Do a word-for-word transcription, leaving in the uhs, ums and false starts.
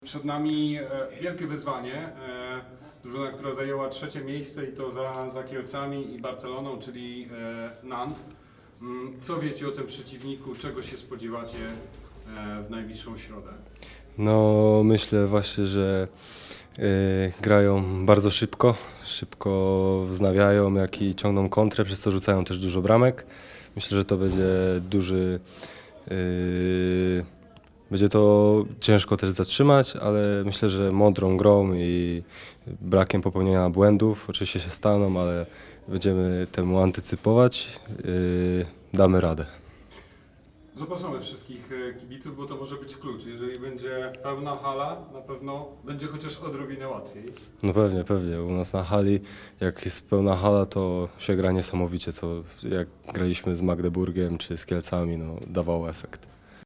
Przed nami e, wielkie wyzwanie. E, drużyna, która zajęła trzecie miejsce i to za, za Kielcami i Barceloną, czyli e, Nantes. Mm, Co wiecie o tym przeciwniku? Czego się spodziewacie e, w najbliższą środę? No myślę właśnie, że y, grają bardzo szybko, szybko wznawiają, jak i ciągną kontrę, przez co rzucają też dużo bramek. Myślę, że to będzie duży, y, będzie to ciężko też zatrzymać, ale myślę, że mądrą grą i brakiem popełnienia błędów oczywiście się staną, ale będziemy temu antycypować, y, damy radę. Zapraszamy wszystkich e, kibiców, bo to może być klucz. Jeżeli będzie pełna hala, na pewno będzie chociaż odrobinę łatwiej. No pewnie, pewnie. U nas na hali, jak jest pełna hala, to się gra niesamowicie, co jak graliśmy z Magdeburgiem czy z Kielcami, no dawało efekt.